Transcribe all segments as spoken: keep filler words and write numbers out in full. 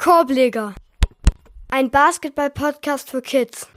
Korbleger, ein Basketball-Podcast für Kids.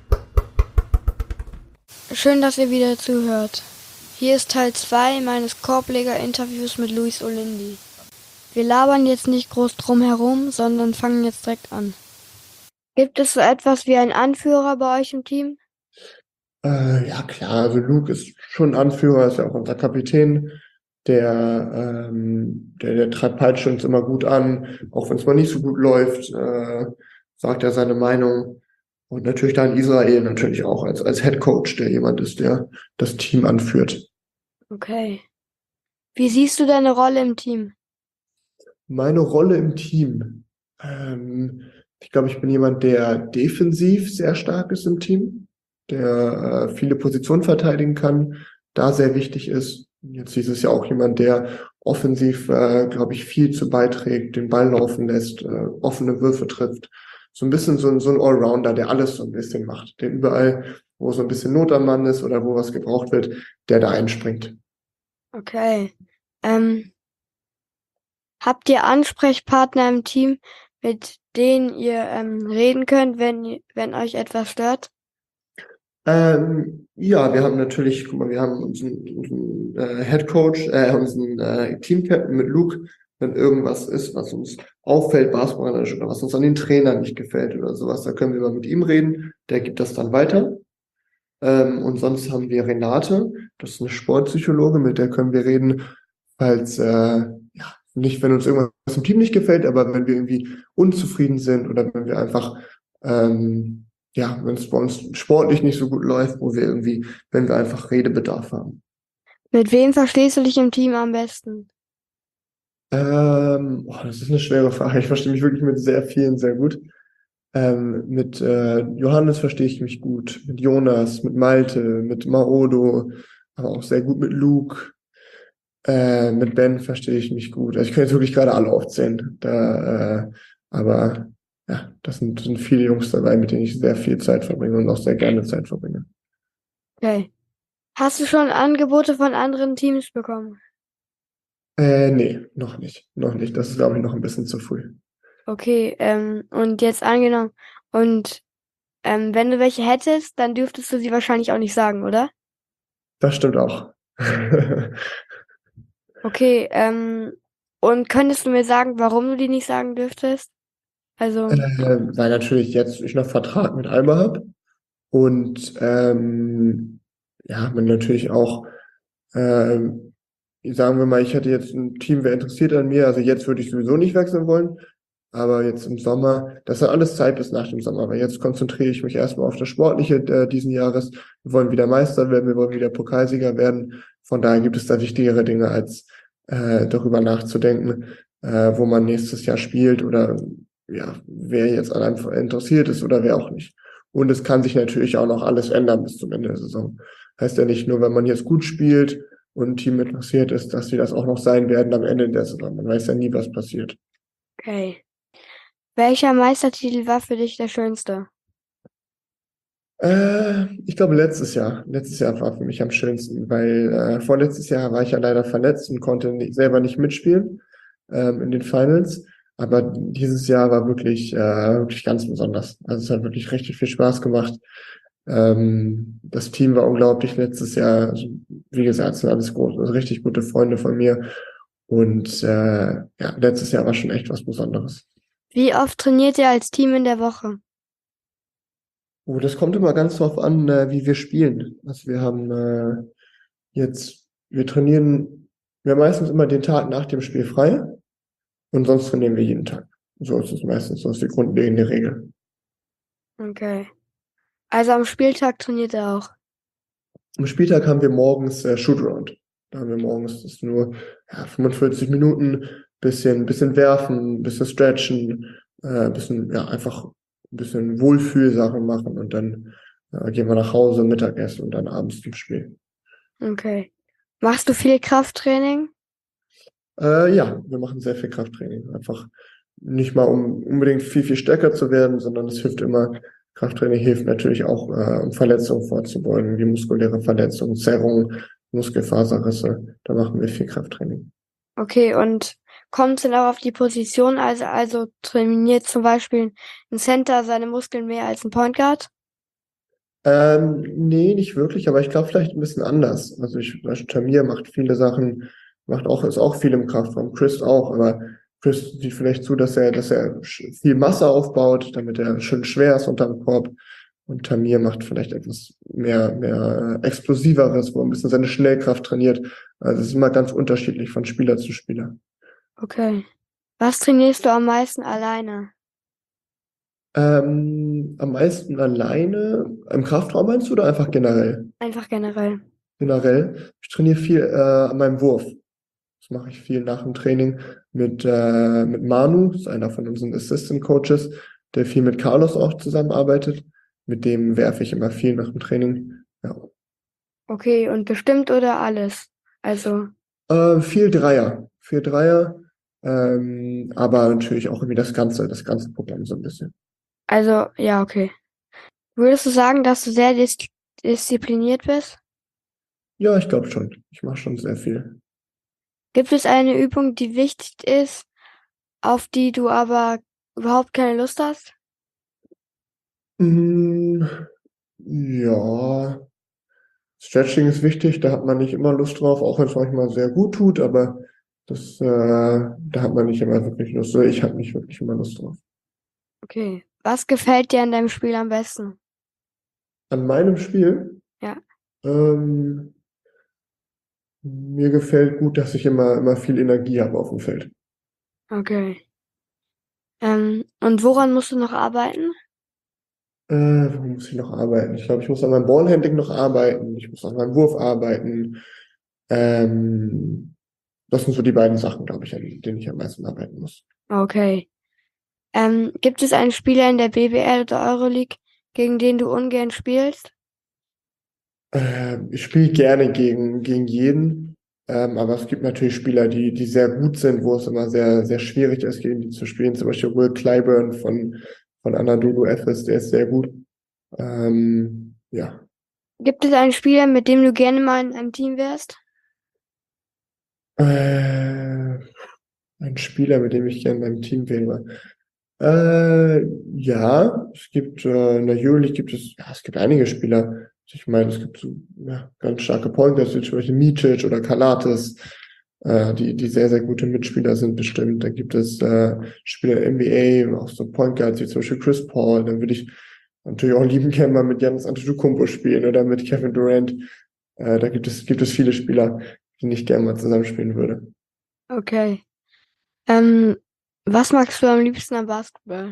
Schön, dass ihr wieder zuhört. Hier ist Teil zwei meines Korbleger-Interviews mit Luis Olindi. Wir labern jetzt nicht groß drum herum, sondern fangen jetzt direkt an. Gibt es so etwas wie einen Anführer bei euch im Team? Äh, ja klar, also Luke ist schon Anführer, ist ja auch unser Kapitän. Der, ähm, der, der treibt Peitsche uns immer gut an, auch wenn es mal nicht so gut läuft, äh, sagt er seine Meinung. Und natürlich dann Israel natürlich auch als, als Head Coach, der jemand ist, der das Team anführt. Okay. Wie siehst du deine Rolle im Team? Meine Rolle im Team. Ähm, ich glaube, ich bin jemand, der defensiv sehr stark ist im Team, der äh, viele Positionen verteidigen kann, da sehr wichtig ist. Jetzt ist es ja auch jemand, der offensiv, äh, glaube ich, viel zu beiträgt, den Ball laufen lässt, äh, offene Würfe trifft. So ein bisschen so, ein- so ein Allrounder, der alles so ein bisschen macht, der überall, wo so ein bisschen Not am Mann ist oder wo was gebraucht wird, der da einspringt. Okay. Ähm, habt ihr Ansprechpartner im Team, mit denen ihr ähm, reden könnt, wenn, ihr- wenn euch etwas stört? Ähm, ja, wir haben natürlich, guck mal, wir haben unseren, unseren äh, Head Coach, äh, unseren äh, Team Captain mit Luke, wenn irgendwas ist, was uns auffällt, basketballerisch oder was uns an den Trainern nicht gefällt oder sowas, da können wir mal mit ihm reden, der gibt das dann weiter. Ähm, und sonst haben wir Renate, das ist eine Sportpsychologe, mit der können wir reden, falls, äh, ja, nicht, wenn uns irgendwas im Team nicht gefällt, aber wenn wir irgendwie unzufrieden sind oder wenn wir einfach, ähm, ja, wenn es bei uns sportlich nicht so gut läuft, wo wir irgendwie, wenn wir einfach Redebedarf haben. Mit wem verstehst du dich im Team am besten? Ähm, boah, das ist eine schwere Frage. Ich verstehe mich wirklich mit sehr vielen sehr gut. Ähm, mit äh, Johannes verstehe ich mich gut, mit Jonas, mit Malte, mit Maodo, aber auch sehr gut mit Luke. Äh, mit Ben verstehe ich mich gut. Also ich könnte jetzt wirklich gerade alle aufzählen. Da, äh, aber ja, das sind, sind viele Jungs dabei, mit denen ich sehr viel Zeit verbringe und auch sehr gerne Zeit verbringe. Okay. Hast du schon Angebote von anderen Teams bekommen? Äh, nee, noch nicht. Noch nicht. Das ist, glaube ich, noch ein bisschen zu früh. Okay, ähm, und jetzt angenommen, und ähm, wenn du welche hättest, dann dürftest du sie wahrscheinlich auch nicht sagen, oder? Das stimmt auch. Okay, ähm, und könntest du mir sagen, warum du die nicht sagen dürftest? Also, Äh, weil natürlich jetzt ich noch Vertrag mit Alba habe und ähm, ja, man natürlich auch, ähm, sagen wir mal, ich hätte jetzt ein Team, wer interessiert an mir, also jetzt würde ich sowieso nicht wechseln wollen, aber jetzt im Sommer, das hat alles Zeit bis nach dem Sommer, aber jetzt konzentriere ich mich erstmal auf das Sportliche äh, diesen Jahres. Wir wollen wieder Meister werden, wir wollen wieder Pokalsieger werden, von daher gibt es da wichtigere Dinge, als äh, darüber nachzudenken, äh, wo man nächstes Jahr spielt oder ja, wer jetzt an einem interessiert ist oder wer auch nicht. Und es kann sich natürlich auch noch alles ändern bis zum Ende der Saison. Heißt ja nicht nur, wenn man jetzt gut spielt und ein Team interessiert ist, dass sie das auch noch sein werden am Ende der Saison. Man weiß ja nie, was passiert. okay. Welcher Meistertitel war für dich der schönste? Äh, ich glaube letztes Jahr. Letztes Jahr war für mich am schönsten, weil äh, vorletztes Jahr war ich ja leider verletzt und konnte nicht, selber nicht mitspielen ähm, in den Finals. Aber dieses Jahr war wirklich, äh, wirklich ganz besonders. Also es hat wirklich richtig viel Spaß gemacht. Ähm, das Team war unglaublich letztes Jahr. Also, wie gesagt, es sind alles groß, also richtig gute Freunde von mir. Und äh, ja, letztes Jahr war schon echt was Besonderes. Wie oft trainiert ihr als Team in der Woche? Oh, das kommt immer ganz drauf an, äh, wie wir spielen. Also wir haben äh, jetzt, wir trainieren, wir haben meistens immer den Tag nach dem Spiel frei und sonst trainieren wir jeden Tag. So ist es meistens, so ist die grundlegende Regel. Okay. Also am Spieltag trainiert ihr auch. Am Spieltag haben wir morgens äh, Shootaround. Da haben wir morgens das ist nur ja, fünfundvierzig Minuten, bisschen, bisschen werfen, bisschen stretchen, äh, bisschen, ja, einfach ein bisschen Wohlfühlsachen machen und dann äh, gehen wir nach Hause, Mittagessen und dann abends zum Spiel. Okay. Machst du viel Krafttraining? Äh, ja, wir machen sehr viel Krafttraining. Einfach nicht mal, um unbedingt viel, viel stärker zu werden, sondern es hilft immer, Krafttraining hilft natürlich auch, äh, um Verletzungen vorzubeugen, wie muskuläre Verletzungen, Zerrungen, Muskelfaserrisse. Da machen wir viel Krafttraining. Okay, und Kommt es denn auch auf die Position, also, also trainiert zum Beispiel ein Center seine Muskeln mehr als ein Point Guard? Ähm, nee, nicht wirklich, aber ich glaube vielleicht ein bisschen anders. Also ich, also Tamir macht viele Sachen, macht auch, ist auch viel im Kraftraum, Chris auch, aber Chris sieht vielleicht zu, dass er, dass er sch- viel Masse aufbaut, damit er schön schwer ist unterm Korb. Und Tamir macht vielleicht etwas mehr, mehr äh, Explosiveres, wo er ein bisschen seine Schnellkraft trainiert. Also es ist immer ganz unterschiedlich von Spieler zu Spieler. Okay. Was trainierst du am meisten alleine? Ähm, am meisten alleine im Kraftraum meinst du oder einfach generell? Einfach generell. Generell. Ich trainiere viel äh, an meinem Wurf. Das mache ich viel nach dem Training mit, äh, mit Manu, das ist einer von unseren Assistant Coaches, der viel mit Carlos auch zusammenarbeitet. Mit dem werfe ich immer viel nach dem Training. Ja. Okay, und bestimmt oder alles? Also, Äh, viel Dreier, viel Dreier, ähm, aber natürlich auch irgendwie das ganze, das ganze Programm so ein bisschen. also, ja, okay. Würdest du sagen, dass du sehr dis diszipliniert bist? Ja, ich glaube schon. Ich mache schon sehr viel. Gibt es eine Übung, die wichtig ist, auf die du aber überhaupt keine Lust hast? Mm, ja, Stretching ist wichtig, da hat man nicht immer Lust drauf, auch wenn es manchmal sehr gut tut, aber das, äh, da hat man nicht immer wirklich Lust. Oder ich habe nicht wirklich immer Lust drauf. Okay. Was gefällt dir an deinem Spiel am besten? An meinem Spiel, Ja, ähm, mir gefällt gut, dass ich immer, immer viel Energie habe auf dem Feld. okay. Ähm, und woran musst du noch arbeiten? Äh, wo muss ich noch arbeiten? Ich glaube, ich muss an meinem Ballhandling noch arbeiten. Ich muss an meinem Wurf arbeiten. Ähm, das sind so die beiden Sachen, glaube ich, an denen ich am meisten arbeiten muss. Okay. Ähm, gibt es einen Spieler in der B B L oder Euroleague, gegen den du ungern spielst? Äh, ich spiele gerne gegen, gegen jeden, ähm, aber es gibt natürlich Spieler, die, die sehr gut sind, wo es immer sehr, sehr schwierig ist, gegen die zu spielen. Zum Beispiel Will Clyburn von, von Anadolu Efes, der ist sehr gut. Ähm, ja. Gibt es einen Spieler, mit dem du gerne mal in einem Team wärst? Äh, ein Spieler, mit dem ich gerne beim Team wäre. Äh, ja, es gibt äh, in der Euroleague gibt es, ja, es gibt einige Spieler. Ich meine, es gibt so ja, ganz starke Point Guards, wie zum Beispiel Micic oder Kalates, äh, die, die sehr, sehr gute Mitspieler sind bestimmt. Dann gibt es äh, Spieler in der N B A, auch so Point Guards wie zum Beispiel Chris Paul. Dann würde ich natürlich auch lieben gerne mal mit Giannis Antetokounmpo spielen oder mit Kevin Durant. Äh, da gibt es, gibt es viele Spieler, die ich gerne mal zusammenspielen würde. Okay. Ähm, was magst du am liebsten am Basketball?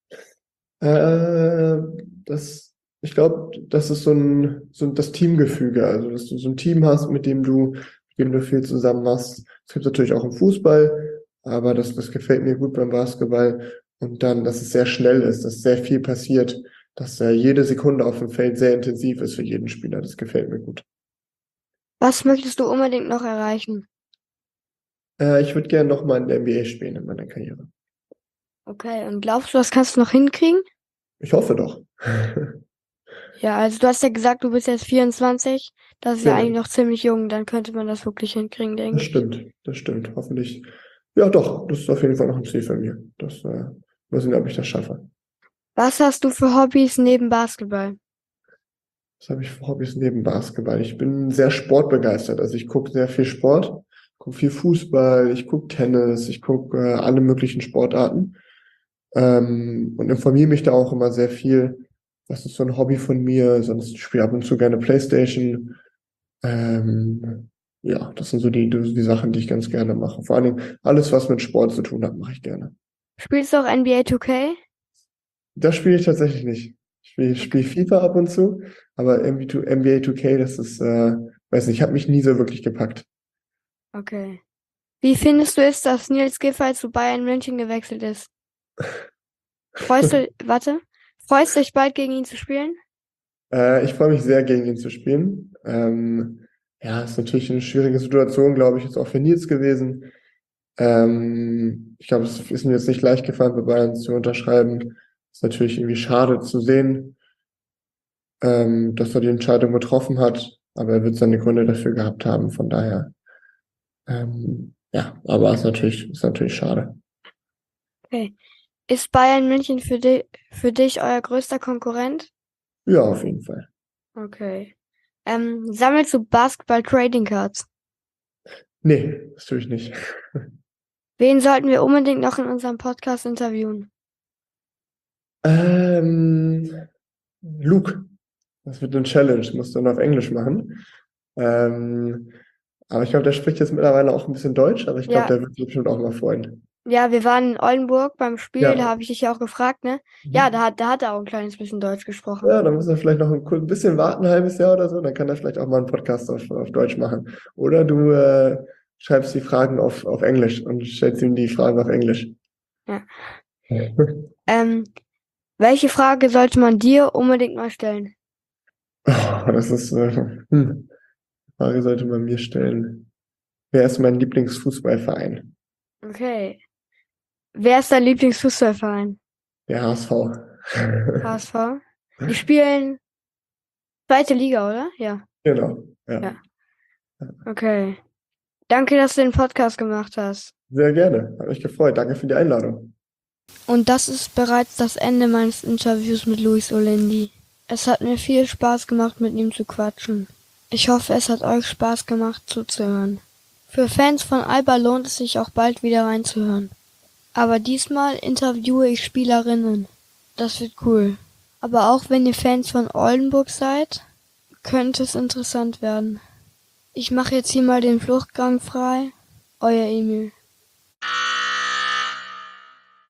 Äh, das, ich glaube, das ist so ein, so ein, das Teamgefüge, also dass du so ein Team hast, mit dem du, mit dem du viel zusammen machst. Das gibt natürlich auch im Fußball, aber das, das gefällt mir gut beim Basketball. Und dann, dass es sehr schnell ist, dass sehr viel passiert, dass äh, jede Sekunde auf dem Feld sehr intensiv ist für jeden Spieler. Das gefällt mir gut. Was möchtest du unbedingt noch erreichen? Äh, ich würde gerne noch mal in der N B A spielen in meiner Karriere. Okay, und glaubst du, das kannst du noch hinkriegen? Ich hoffe doch. Ja, also du hast ja gesagt, du bist jetzt vierundzwanzig. Das ist ja eigentlich Genau. noch ziemlich jung. Dann könnte man das wirklich hinkriegen, Das denke ich. stimmt, das stimmt. Hoffentlich. Ja, doch, das ist auf jeden Fall noch ein Ziel von mir. Das, äh, mal sehen, ob ich das schaffe. Was hast du für Hobbys neben Basketball? Was habe ich für Hobbys neben Basketball? Ich bin sehr sportbegeistert. Also ich gucke sehr viel Sport, gucke viel Fußball, ich gucke Tennis, ich gucke äh, alle möglichen Sportarten ähm, und informiere mich da auch immer sehr viel. Das ist so ein Hobby von mir. Sonst spiele ich ab und zu gerne PlayStation. Ähm, ja, das sind so die, die Sachen, die ich ganz gerne mache. Vor allen Dingen alles, was mit Sport zu tun hat, mache ich gerne. Spielst du auch N B A two K? Das spiele ich tatsächlich nicht. Ich spiele spiel Okay. FIFA ab und zu, aber N B A zwei N B A two K, das ist, äh, weiß nicht, hat mich nie so wirklich gepackt. Okay. Wie findest du es, dass Nils Giffey zu Bayern München gewechselt ist? Freust du, warte, freust du dich bald gegen ihn zu spielen? Äh, ich freue mich sehr, gegen ihn zu spielen. Ähm, ja, ist natürlich eine schwierige Situation, glaube ich, jetzt auch für Nils gewesen. Ähm, ich glaube, es ist mir jetzt nicht leicht gefallen, bei Bayern zu unterschreiben. Ist natürlich irgendwie schade zu sehen, ähm, dass er die Entscheidung getroffen hat, aber er wird seine Gründe dafür gehabt haben. Von daher, ähm, ja, aber ist natürlich, ist natürlich schade. Okay. Ist Bayern München für di für dich euer größter Konkurrent? Ja, auf jeden Fall. Okay. Ähm, sammelst du Basketball-Trading Cards? Nee, das tue ich nicht. Wen sollten wir unbedingt noch in unserem Podcast interviewen? Ähm, Luke, das wird eine Challenge, musst du dann auf Englisch machen. Ähm, aber ich glaube, der spricht jetzt mittlerweile auch ein bisschen Deutsch, aber ich glaube, Ja, der wird sich bestimmt auch mal freuen. ja, wir waren in Oldenburg beim Spiel, da Ja. habe ich dich ja auch gefragt, ne? Ja, Mhm. da hat, da hat er auch ein kleines bisschen Deutsch gesprochen. Ja, dann muss er vielleicht noch ein kur- ein bisschen warten, ein halbes Jahr oder so, dann kann er vielleicht auch mal einen Podcast auf, auf Deutsch machen. Oder du äh, schreibst die Fragen auf, auf Englisch und stellst ihm die Fragen auf Englisch. Ja. Ähm, welche Frage sollte man dir unbedingt mal stellen? Oh, das ist, äh, hm, Frage sollte man mir stellen. Wer ist mein Lieblingsfußballverein? Okay. Wer ist dein Lieblingsfußballverein? Der H S V. H S V? Die spielen zweite Liga, oder? Ja. Genau, ja. Ja. Okay. Danke, dass du den Podcast gemacht hast. Sehr gerne. Hat mich gefreut. Danke für die Einladung. Und das ist bereits das Ende meines Interviews mit Luis Olendi. Es hat mir viel Spaß gemacht, mit ihm zu quatschen. Ich hoffe, es hat euch Spaß gemacht, zuzuhören. Für Fans von Alba lohnt es sich auch bald wieder reinzuhören. Aber diesmal interviewe ich Spielerinnen. Das wird cool. Aber auch wenn ihr Fans von Oldenburg seid, könnte es interessant werden. Ich mache jetzt hier mal den Fluchtgang frei. Euer Emil.